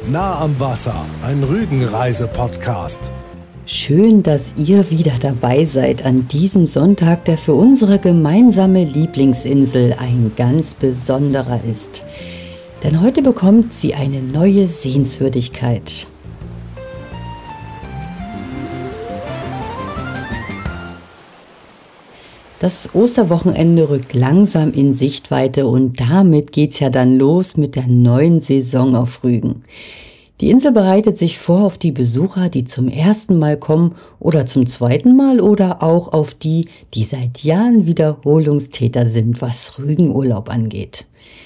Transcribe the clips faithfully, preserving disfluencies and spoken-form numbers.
Nah am Wasser, ein Rügenreise-Podcast. Schön, dass ihr wieder dabei seid an diesem Sonntag, der für unsere gemeinsame Lieblingsinsel ein ganz besonderer ist. Denn heute bekommt sie eine neue Sehenswürdigkeit. Das Osterwochenende rückt langsam in Sichtweite und damit geht's ja dann los mit der neuen Saison auf Rügen. Die Insel bereitet sich vor auf die Besucher, die zum ersten Mal kommen oder zum zweiten Mal oder auch auf die, die seit Jahren Wiederholungstäter sind, was Rügenurlaub angeht.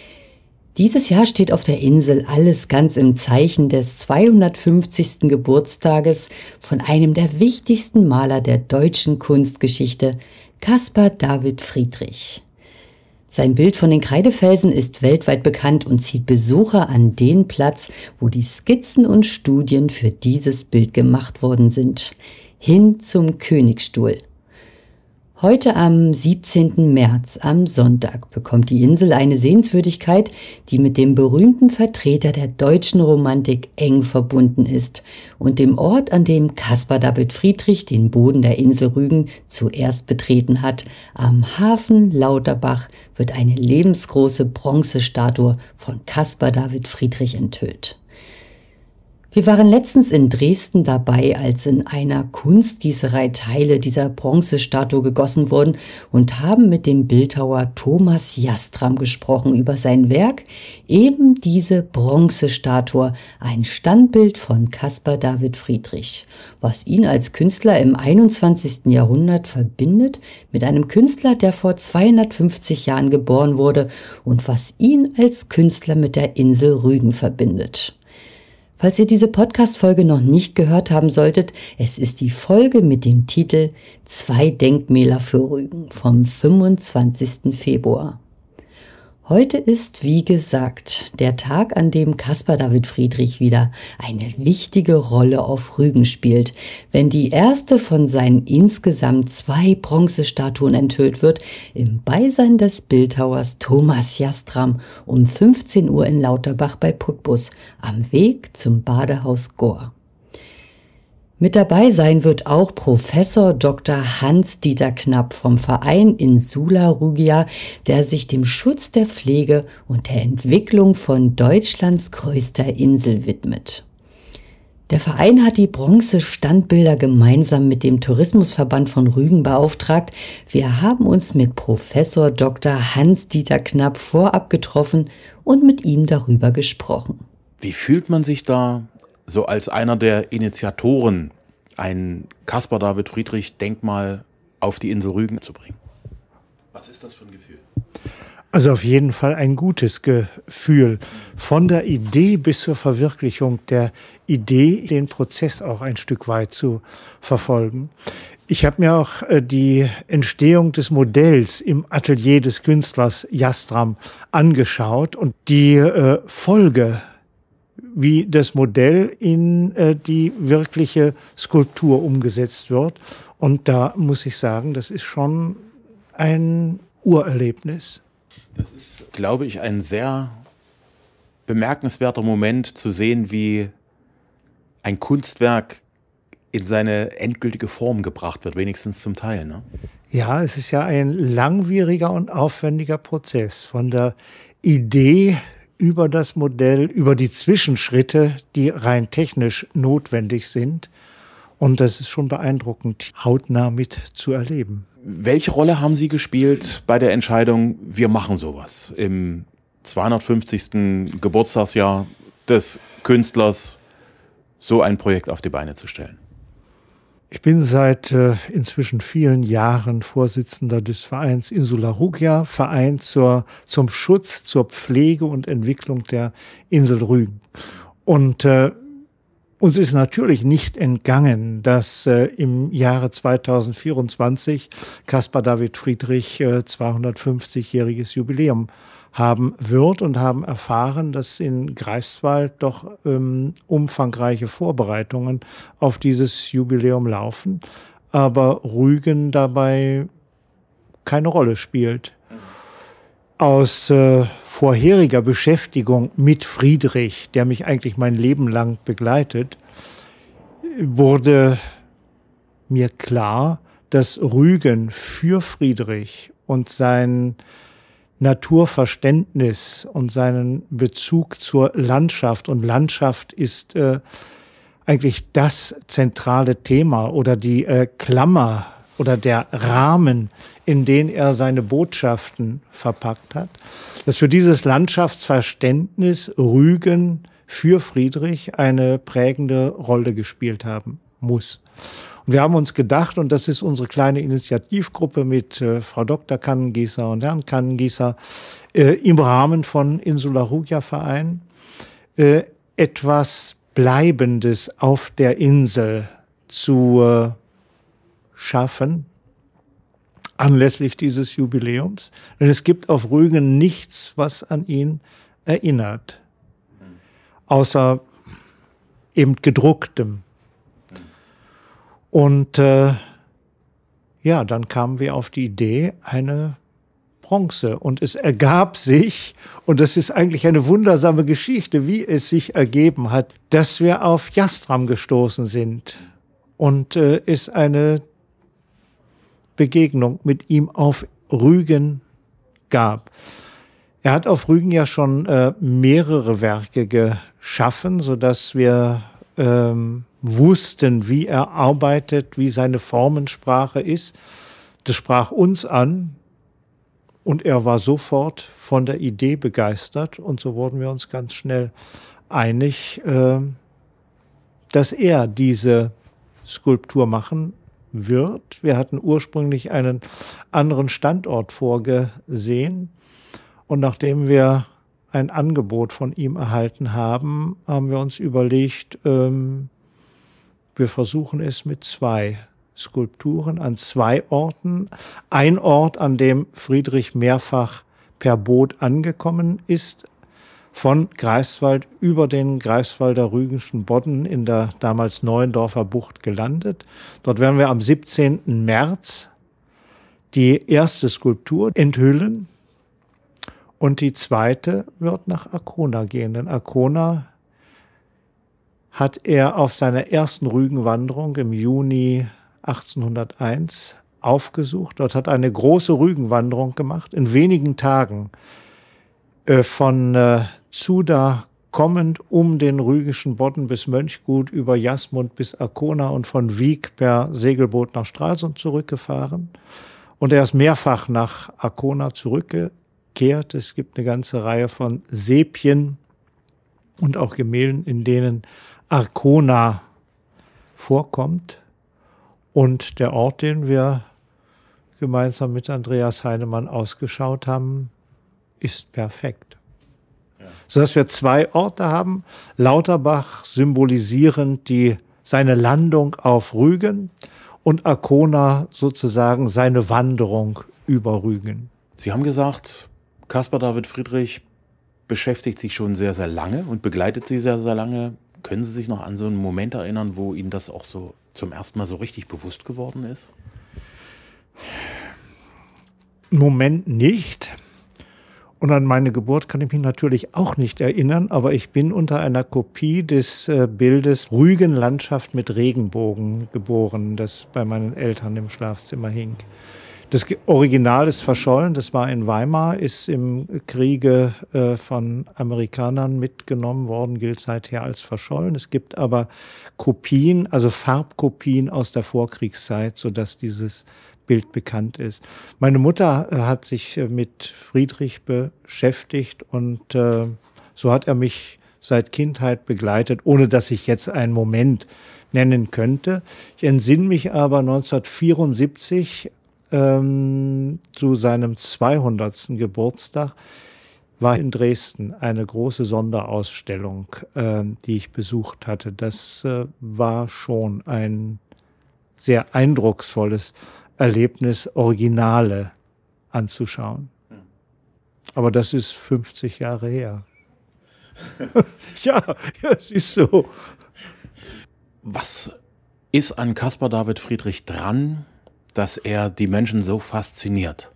Dieses Jahr steht auf der Insel alles ganz im Zeichen des zweihundertfünfzigsten Geburtstages von einem der wichtigsten Maler der deutschen Kunstgeschichte, Caspar David Friedrich. Sein Bild von den Kreidefelsen ist weltweit bekannt und zieht Besucher an den Platz, wo die Skizzen und Studien für dieses Bild gemacht worden sind, hin zum Königstuhl. Heute am siebzehnten März, am Sonntag, bekommt die Insel eine Sehenswürdigkeit, die mit dem berühmten Vertreter der deutschen Romantik eng verbunden ist und dem Ort, an dem Caspar David Friedrich den Boden der Insel Rügen zuerst betreten hat. Am Hafen Lauterbach wird eine lebensgroße Bronzestatue von Caspar David Friedrich enthüllt. Wir waren letztens in Dresden dabei, als in einer Kunstgießerei Teile dieser Bronzestatue gegossen wurden und haben mit dem Bildhauer Thomas Jastram gesprochen über sein Werk, eben diese Bronzestatue, ein Standbild von Caspar David Friedrich, was ihn als Künstler im einundzwanzigsten Jahrhundert verbindet mit einem Künstler, der vor zweihundertfünfzig Jahren geboren wurde und was ihn als Künstler mit der Insel Rügen verbindet. Falls ihr diese Podcast-Folge noch nicht gehört haben solltet, es ist die Folge mit dem Titel Zwei Denkmäler für Rügen vom fünfundzwanzigsten Februar. Heute ist, wie gesagt, der Tag, an dem Caspar David Friedrich wieder eine wichtige Rolle auf Rügen spielt, wenn die erste von seinen insgesamt zwei Bronzestatuen enthüllt wird, im Beisein des Bildhauers Thomas Jastram um fünfzehn Uhr in Lauterbach bei Putbus am Weg zum Badehaus Gohr. Mit dabei sein wird auch Professor Doktor Hans-Dieter Knapp vom Verein Insula Rugia, der sich dem Schutz der Pflege und der Entwicklung von Deutschlands größter Insel widmet. Der Verein hat die Bronze-Standbilder gemeinsam mit dem Tourismusverband von Rügen beauftragt. Wir haben uns mit Professor Doktor Hans-Dieter Knapp vorab getroffen und mit ihm darüber gesprochen. Wie fühlt man sich da so als einer der Initiatoren, ein Caspar David Friedrich Denkmal auf die Insel Rügen zu bringen? Was ist das für ein Gefühl? Also auf jeden Fall ein gutes Gefühl. Von der Idee bis zur Verwirklichung der Idee, den Prozess auch ein Stück weit zu verfolgen. Ich habe mir auch die Entstehung des Modells im Atelier des Künstlers Jastram angeschaut und die äh, Folge, wie das Modell in äh, die wirkliche Skulptur umgesetzt wird. Und da muss ich sagen, das ist schon ein Urerlebnis. Das ist, glaube ich, ein sehr bemerkenswerter Moment zu sehen, wie ein Kunstwerk in seine endgültige Form gebracht wird, wenigstens zum Teil, ne? Ja, es ist ja ein langwieriger und aufwendiger Prozess von der Idee über das Modell, über die Zwischenschritte, die rein technisch notwendig sind. Und das ist schon beeindruckend, hautnah mit zu erleben. Welche Rolle haben Sie gespielt bei der Entscheidung, wir machen sowas im zweihundertfünfzigsten Geburtstagsjahr des Künstlers, so ein Projekt auf die Beine zu stellen? Ich bin seit äh, inzwischen vielen Jahren Vorsitzender des Vereins Insula Rugia, Verein zur, zum Schutz, zur Pflege und Entwicklung der Insel Rügen. Und äh, uns ist natürlich nicht entgangen, dass äh, im Jahre zweitausendvierundzwanzig Caspar David Friedrich äh, zweihundertfünfzigjähriges Jubiläum haben wird und haben erfahren, dass in Greifswald doch ähm, umfangreiche Vorbereitungen auf dieses Jubiläum laufen, aber Rügen dabei keine Rolle spielt. Aus äh, vorheriger Beschäftigung mit Friedrich, der mich eigentlich mein Leben lang begleitet, wurde mir klar, dass Rügen für Friedrich und sein Naturverständnis und seinen Bezug zur Landschaft, und Landschaft ist äh, eigentlich das zentrale Thema oder die äh, Klammer oder der Rahmen, in den er seine Botschaften verpackt hat, dass für dieses Landschaftsverständnis Rügen für Friedrich eine prägende Rolle gespielt haben muss. Und wir haben uns gedacht, und das ist unsere kleine Initiativgruppe mit äh, Frau Doktor Kannengießer und Herrn Kannengießer äh, im Rahmen von Insula Rugia Verein, äh, etwas Bleibendes auf der Insel zu äh, schaffen, anlässlich dieses Jubiläums. Denn es gibt auf Rügen nichts, was an ihn erinnert, außer eben gedrucktem. Und äh, ja, dann kamen wir auf die Idee, eine Bronze. Und es ergab sich, und das ist eigentlich eine wundersame Geschichte, wie es sich ergeben hat, dass wir auf Jastram gestoßen sind und äh, es eine Begegnung mit ihm auf Rügen gab. Er hat auf Rügen ja schon äh, mehrere Werke geschaffen, sodass wir ähm, wussten, wie er arbeitet, wie seine Formensprache ist. Das sprach uns an und er war sofort von der Idee begeistert und so wurden wir uns ganz schnell einig, äh, dass er diese Skulptur machen wird. Wir hatten ursprünglich einen anderen Standort vorgesehen und nachdem wir ein Angebot von ihm erhalten haben, haben wir uns überlegt, ähm, wir versuchen es mit zwei Skulpturen an zwei Orten. Ein Ort, an dem Friedrich mehrfach per Boot angekommen ist, von Greifswald über den Greifswalder Rügenschen Bodden in der damals Neuendorfer Bucht gelandet. Dort werden wir am siebzehnten März die erste Skulptur enthüllen und die zweite wird nach Arkona gehen. Denn Arkona hat er auf seiner ersten Rügenwanderung im Juni achtzehnhunderteins aufgesucht. Dort hat er eine große Rügenwanderung gemacht, in wenigen Tagen äh, von äh, Zuda kommend um den Rügenschen Bodden bis Mönchgut, über Jasmund bis Arkona und von Wiek per Segelboot nach Stralsund zurückgefahren. Und er ist mehrfach nach Arkona zurückgekehrt. Es gibt eine ganze Reihe von Sepien und auch Gemälden, in denen Arkona vorkommt. Und der Ort, den wir gemeinsam mit Andreas Heinemann ausgeschaut haben, ist perfekt. Ja. Sodass wir zwei Orte haben, Lauterbach symbolisierend die, seine Landung auf Rügen und Arkona sozusagen seine Wanderung über Rügen. Sie haben gesagt, Caspar David Friedrich beschäftigt sich schon sehr, sehr lange und begleitet Sie sehr, sehr lange. Können Sie sich noch an so einen Moment erinnern, wo Ihnen das auch so zum ersten Mal so richtig bewusst geworden ist? Im Moment nicht. Und an meine Geburt kann ich mich natürlich auch nicht erinnern, aber ich bin unter einer Kopie des äh, Bildes Rügenlandschaft mit Regenbogen geboren, das bei meinen Eltern im Schlafzimmer hing. Das Original ist verschollen, das war in Weimar, ist im Kriege äh, von Amerikanern mitgenommen worden, gilt seither als verschollen. Es gibt aber Kopien, also Farbkopien aus der Vorkriegszeit, sodass dieses Bild bekannt ist. Meine Mutter äh, hat sich äh, mit Friedrich beschäftigt und äh, so hat er mich seit Kindheit begleitet, ohne dass ich jetzt einen Moment nennen könnte. Ich entsinne mich aber neunzehnhundertvierundsiebzig, Ähm, zu seinem zweihundertsten Geburtstag war in Dresden eine große Sonderausstellung, äh, die ich besucht hatte. Das äh, war schon ein sehr eindrucksvolles Erlebnis, Originale anzuschauen. Aber das ist fünfzig Jahre her. ja, ja, es ist so. Was ist an Caspar David Friedrich dran, dass er die Menschen so fasziniert?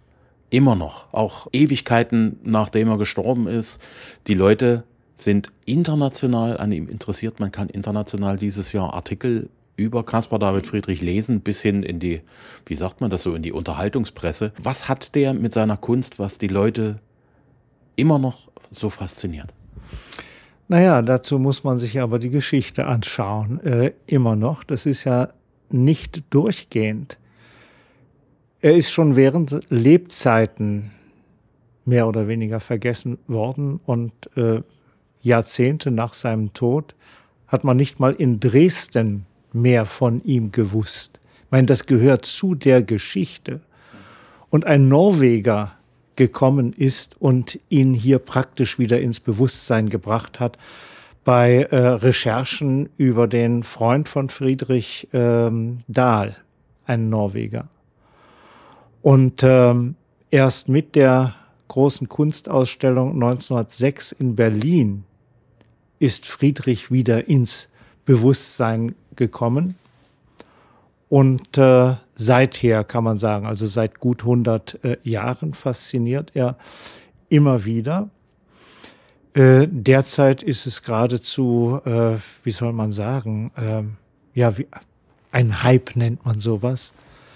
immer noch, auch Ewigkeiten nachdem er gestorben ist. Die Leute sind international an ihm interessiert. Man kann international dieses Jahr Artikel über Caspar David Friedrich lesen, bis hin in die, wie sagt man das so, in die Unterhaltungspresse. Was hat der mit seiner Kunst, was die Leute immer noch so fasziniert? Naja, dazu muss man sich aber die Geschichte anschauen. Äh, immer noch. Das ist ja nicht durchgehend. Er ist schon während Lebzeiten mehr oder weniger vergessen worden und äh, Jahrzehnte nach seinem Tod hat man nicht mal in Dresden mehr von ihm gewusst. Ich meine, das gehört zu der Geschichte. Und ein Norweger gekommen ist und ihn hier praktisch wieder ins Bewusstsein gebracht hat bei äh, Recherchen über den Freund von Friedrich ähm, Dahl, ein Norweger. Und ähm, erst mit der großen Kunstausstellung neunzehnhundertsechs in Berlin ist Friedrich wieder ins Bewusstsein gekommen. Und äh, seither kann man sagen, also seit gut hundert äh, Jahren fasziniert er immer wieder. Äh, derzeit ist es geradezu, äh, wie soll man sagen, äh, ja, wie, ein Hype nennt man sowas.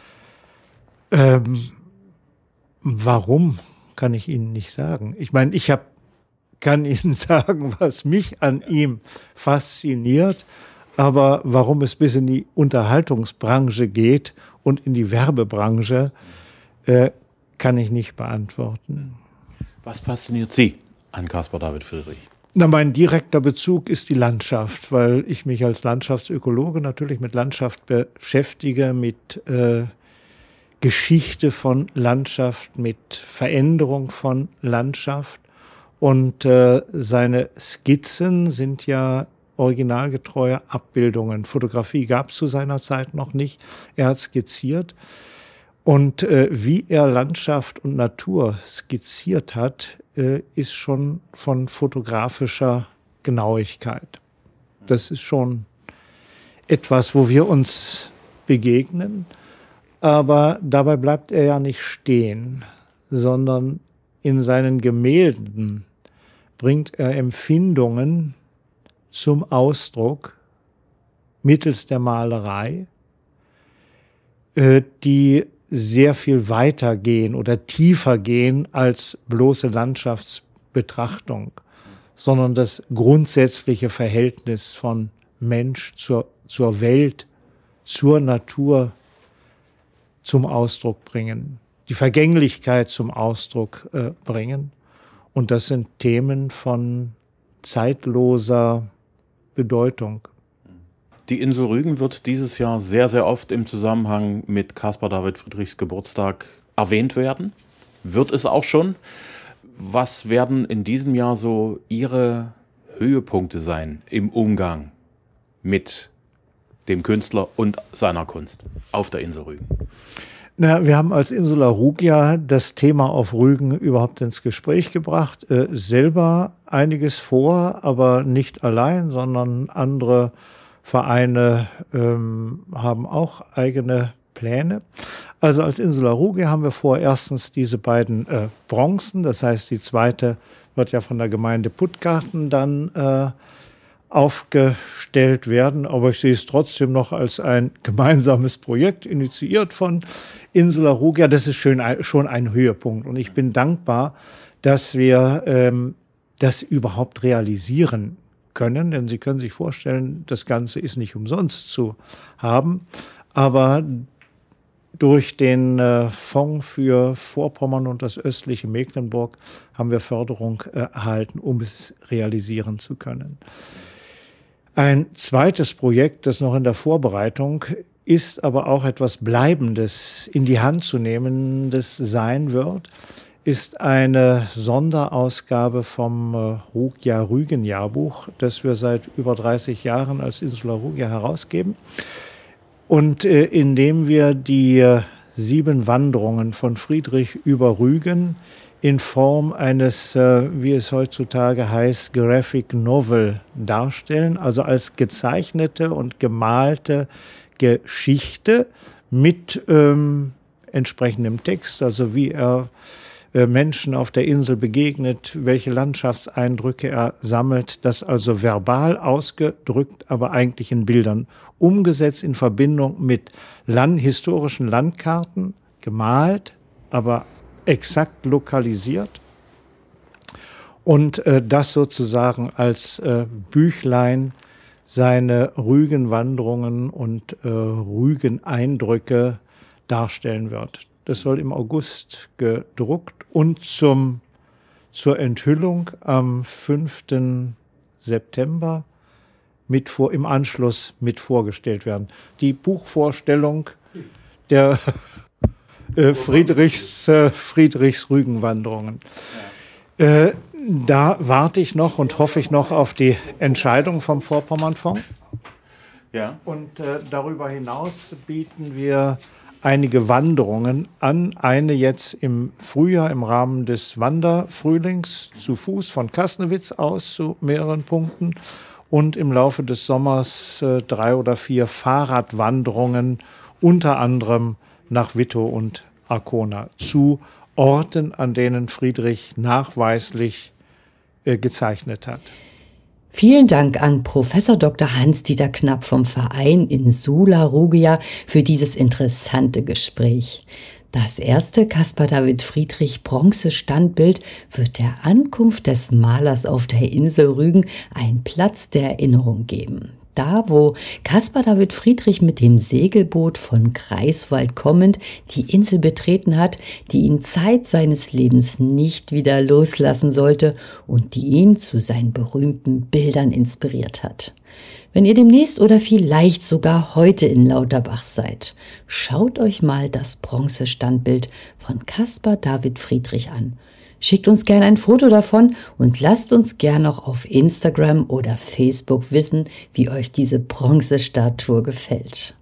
Ähm, warum, kann ich Ihnen nicht sagen. Ich meine, ich hab, kann Ihnen sagen, was mich an ihm fasziniert, aber warum es bis in die Unterhaltungsbranche geht und in die Werbebranche, äh, kann ich nicht beantworten. Was fasziniert Sie an Caspar David Friedrich? Na, mein direkter Bezug ist die Landschaft, weil ich mich als Landschaftsökologe natürlich mit Landschaft beschäftige, mit äh, Geschichte von Landschaft, mit Veränderung von Landschaft. Und äh, seine Skizzen sind ja originalgetreue Abbildungen. Fotografie gab es zu seiner Zeit noch nicht. Er hat skizziert. Und äh, wie er Landschaft und Natur skizziert hat, äh, ist schon von fotografischer Genauigkeit. Das ist schon etwas, wo wir uns begegnen. Aber dabei bleibt er ja nicht stehen, sondern in seinen Gemälden bringt er Empfindungen zum Ausdruck mittels der Malerei, äh, die sehr viel weiter gehen oder tiefer gehen als bloße Landschaftsbetrachtung, sondern das grundsätzliche Verhältnis von Mensch zur, zur Welt, zur Natur zum Ausdruck bringen, die Vergänglichkeit zum Ausdruck äh, bringen. Und das sind Themen von zeitloser Bedeutung. Die Insel Rügen wird dieses Jahr sehr, sehr oft im Zusammenhang mit Caspar David Friedrichs Geburtstag erwähnt werden. Wird es auch schon. Was werden in diesem Jahr so Ihre Höhepunkte sein im Umgang mit dem Künstler und seiner Kunst auf der Insel Rügen? Na, wir haben als Insula Rugia das Thema auf Rügen überhaupt ins Gespräch gebracht. Äh, selber einiges vor, aber nicht allein, sondern andere Vereine ähm, haben auch eigene Pläne. Also als Insula Rugia haben wir vor, erstens diese beiden äh, Bronzen, das heißt die zweite wird ja von der Gemeinde Puttgarten dann äh, aufgestellt werden, aber ich sehe es trotzdem noch als ein gemeinsames Projekt, initiiert von Insula Rugia. Das ist schön, schon ein Höhepunkt und ich bin dankbar, dass wir ähm, das überhaupt realisieren können, denn Sie können sich vorstellen, das Ganze ist nicht umsonst zu haben, aber durch den äh, Fonds für Vorpommern und das östliche Mecklenburg haben wir Förderung äh, erhalten, um es realisieren zu können. Ein zweites Projekt, das noch in der Vorbereitung ist, aber auch etwas Bleibendes in die Hand zu nehmen, das sein wird, ist eine Sonderausgabe vom äh, Rugia Rügen Jahrbuch, das wir seit über dreißig Jahren als Insula Rugia herausgeben. Und äh, indem wir die äh, sieben Wanderungen von Friedrich über Rügen in Form eines, äh, wie es heutzutage heißt, Graphic Novel darstellen, also als gezeichnete und gemalte Geschichte mit ähm, entsprechendem Text, also wie er äh, Menschen auf der Insel begegnet, welche Landschaftseindrücke er sammelt, das also verbal ausgedrückt, aber eigentlich in Bildern umgesetzt in Verbindung mit land- historischen Landkarten, gemalt, aber exakt lokalisiert. Und äh, das sozusagen als äh, Büchlein seine Rügenwanderungen und äh, Rügeneindrücke darstellen wird. Das soll im August gedruckt und zum, zur Enthüllung am fünften September mit vor, im Anschluss mit vorgestellt werden. Die Buchvorstellung der äh, Friedrichs, äh, Friedrichs Rügenwanderungen. Ja. Äh, Da warte ich noch und hoffe ich noch auf die Entscheidung vom Vorpommernfonds. Ja. Und äh, darüber hinaus bieten wir einige Wanderungen an. Eine jetzt im Frühjahr im Rahmen des Wanderfrühlings zu Fuß von Kasnewitz aus zu mehreren Punkten. Und im Laufe des Sommers äh, drei oder vier Fahrradwanderungen, unter anderem nach Wittow und Arkona, zu Orten, an denen Friedrich nachweislich äh, gezeichnet hat. Vielen Dank an Professor Doktor Hans-Dieter Knapp vom Verein Insula Rugia für dieses interessante Gespräch. Das erste Caspar David Friedrich Bronzestandbild wird der Ankunft des Malers auf der Insel Rügen einen Platz der Erinnerung geben. Da, wo Caspar David Friedrich mit dem Segelboot von Greifswald kommend die Insel betreten hat, die ihn Zeit seines Lebens nicht wieder loslassen sollte und die ihn zu seinen berühmten Bildern inspiriert hat. Wenn ihr demnächst oder vielleicht sogar heute in Lauterbach seid, schaut euch mal das Bronzestandbild von Caspar David Friedrich an. Schickt uns gerne ein Foto davon und lasst uns gerne auch auf Instagram oder Facebook wissen, wie euch diese Bronzestatue gefällt.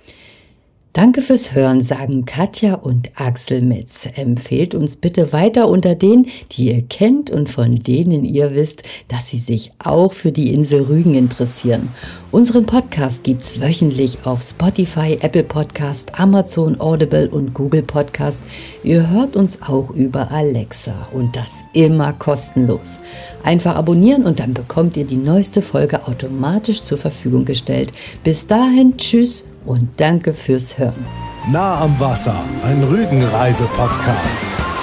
Danke fürs Hören, sagen Katja und Axel Metz. Empfehlt uns bitte weiter unter denen, die ihr kennt und von denen ihr wisst, dass sie sich auch für die Insel Rügen interessieren. Unseren Podcast gibt's wöchentlich auf Spotify, Apple Podcast, Amazon, Audible und Google Podcast. Ihr hört uns auch über Alexa und das immer kostenlos. Einfach abonnieren und dann bekommt ihr die neueste Folge automatisch zur Verfügung gestellt. Bis dahin, tschüss und danke fürs Hören. Nah am Wasser, ein Rügenreise-Podcast.